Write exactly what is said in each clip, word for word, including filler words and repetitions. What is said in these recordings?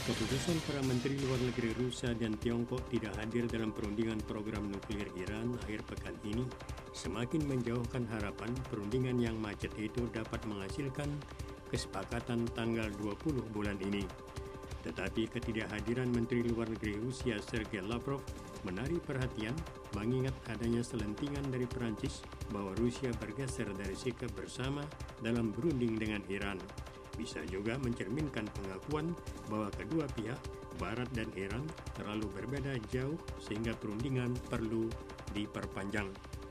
Keputusan para Menteri Luar Negeri Rusia dan Tiongkok tidak hadir dalam perundingan program nuklir Iran akhir pekan ini semakin menjauhkan harapan perundingan yang macet itu dapat menghasilkan kesepakatan tanggal dua puluh bulan ini. Tetapi ketidakhadiran Menteri Luar Negeri Rusia Sergei Lavrov menarik perhatian mengingat adanya selentingan dari Perancis bahwa Rusia bergeser dari sikap bersama dalam berunding dengan Iran. Bisa juga mencerminkan pengakuan bahwa kedua pihak, Barat dan Iran, terlalu berbeda jauh sehingga perundingan perlu diperpanjang.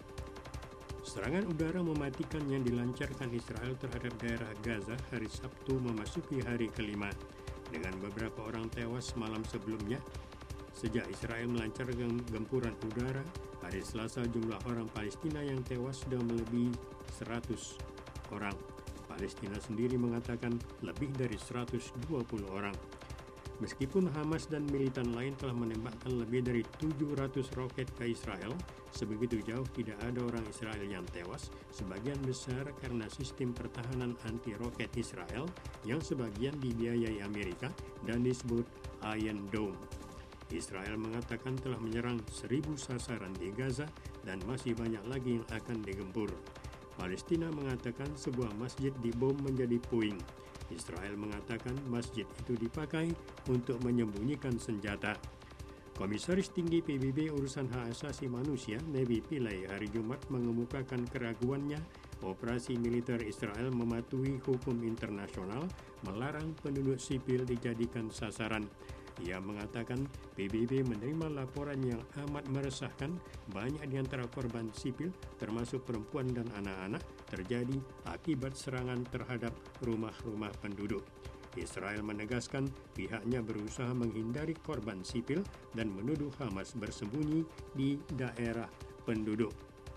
Serangan udara mematikan yang dilancarkan Israel terhadap daerah Gaza hari Sabtu memasuki hari kelima, dengan beberapa orang tewas malam sebelumnya. Sejak Israel melancarkan gempuran udara, hari Selasa jumlah orang Palestina yang tewas sudah melebihi seratus orang. Palestina sendiri mengatakan lebih dari seratus dua puluh orang. Meskipun Hamas dan militan lain telah menembakkan lebih dari tujuh ratus roket ke Israel, sebegitu jauh tidak ada orang Israel yang tewas, sebagian besar karena sistem pertahanan anti-roket Israel yang sebagian dibiayai Amerika dan disebut Iron Dome. Israel mengatakan telah menyerang seribu sasaran di Gaza dan masih banyak lagi yang akan digempur. Palestina mengatakan sebuah masjid dibom menjadi puing. Israel mengatakan masjid itu dipakai untuk menyembunyikan senjata. Komisaris Tinggi P B B Urusan Hak Asasi Manusia, Nevi Pillay, hari Jumat mengemukakan keraguannya operasi militer Israel mematuhi hukum internasional melarang penduduk sipil dijadikan sasaran. Ia mengatakan P B B menerima laporan yang amat meresahkan. Banyak di antara korban sipil, termasuk perempuan dan anak-anak, terjadi akibat serangan terhadap rumah-rumah penduduk. Israel menegaskan pihaknya berusaha menghindari korban sipil dan menuduh Hamas bersembunyi di daerah penduduk.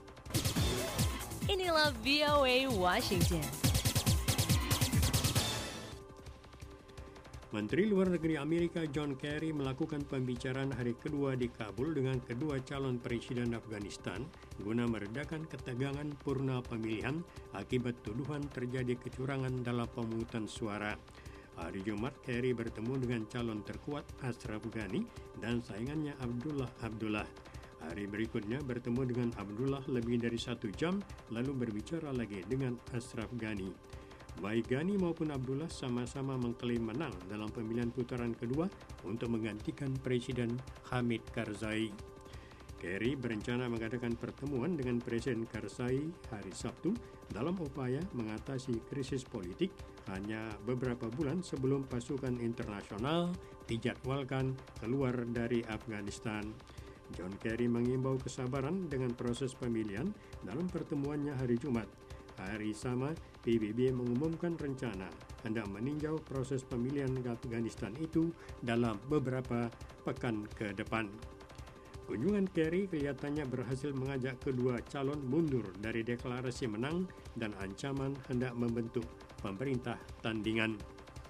Inilah V O A Washington. Menteri Luar Negeri Amerika John Kerry melakukan pembicaraan hari kedua di Kabul dengan kedua calon presiden Afghanistan guna meredakan ketegangan purna pemilihan akibat tuduhan terjadi kecurangan dalam pemungutan suara. Hari Jumat, Kerry bertemu dengan calon terkuat Ashraf Ghani dan saingannya Abdullah Abdullah. Hari berikutnya bertemu dengan Abdullah lebih dari satu jam, lalu berbicara lagi dengan Ashraf Ghani. Baik Ghani maupun Abdullah sama-sama mengklaim menang dalam pemilihan putaran kedua untuk menggantikan Presiden Hamid Karzai. Kerry berencana mengadakan pertemuan dengan Presiden Karzai hari Sabtu dalam upaya mengatasi krisis politik hanya beberapa bulan sebelum pasukan internasional dijadwalkan keluar dari Afghanistan. John Kerry mengimbau kesabaran dengan proses pemilihan dalam pertemuannya hari Jumat. Hari sama, P B B mengumumkan rencana hendak meninjau proses pemilihan Afghanistan itu dalam beberapa pekan ke depan. Kunjungan Kerry kelihatannya berhasil mengajak kedua calon mundur dari deklarasi menang dan ancaman hendak membentuk pemerintah tandingan.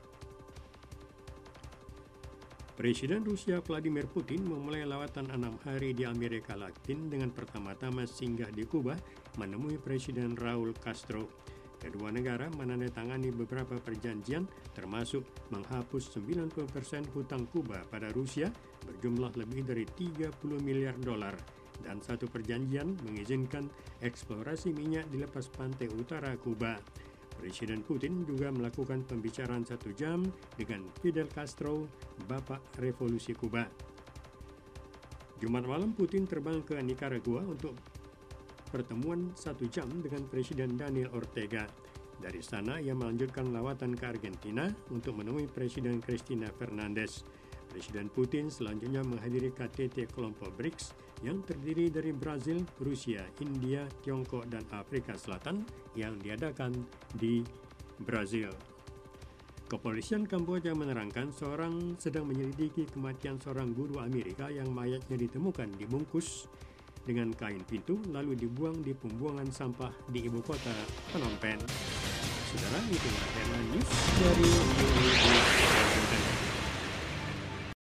Presiden Rusia Vladimir Putin memulai lawatan enam hari di Amerika Latin dengan pertama-tama singgah di Kuba menemui Presiden Raul Castro. Kedua negara menandatangani beberapa perjanjian termasuk menghapus sembilan puluh persen hutang Kuba pada Rusia berjumlah lebih dari tiga puluh miliar dolar dan satu perjanjian mengizinkan eksplorasi minyak di lepas pantai utara Kuba. Presiden Putin juga melakukan pembicaraan satu jam dengan Fidel Castro, Bapak Revolusi Kuba. Jumat malam Putin terbang ke Nicaragua untuk pertemuan satu jam dengan Presiden Daniel Ortega. Dari sana ia melanjutkan lawatan ke Argentina untuk menemui Presiden Cristina Fernandez. Presiden Putin selanjutnya menghadiri K T T kelompok B R I C S yang terdiri dari Brazil, Rusia, India, Tiongkok, dan Afrika Selatan yang diadakan di Brazil. Kepolisian Kamboja menerangkan seorang sedang menyelidiki kematian seorang guru Amerika yang mayatnya ditemukan dibungkus dengan kain pintu lalu dibuang di pembuangan sampah di ibu kota Phnom Penh. Saudara, itulah headline news dari U A E.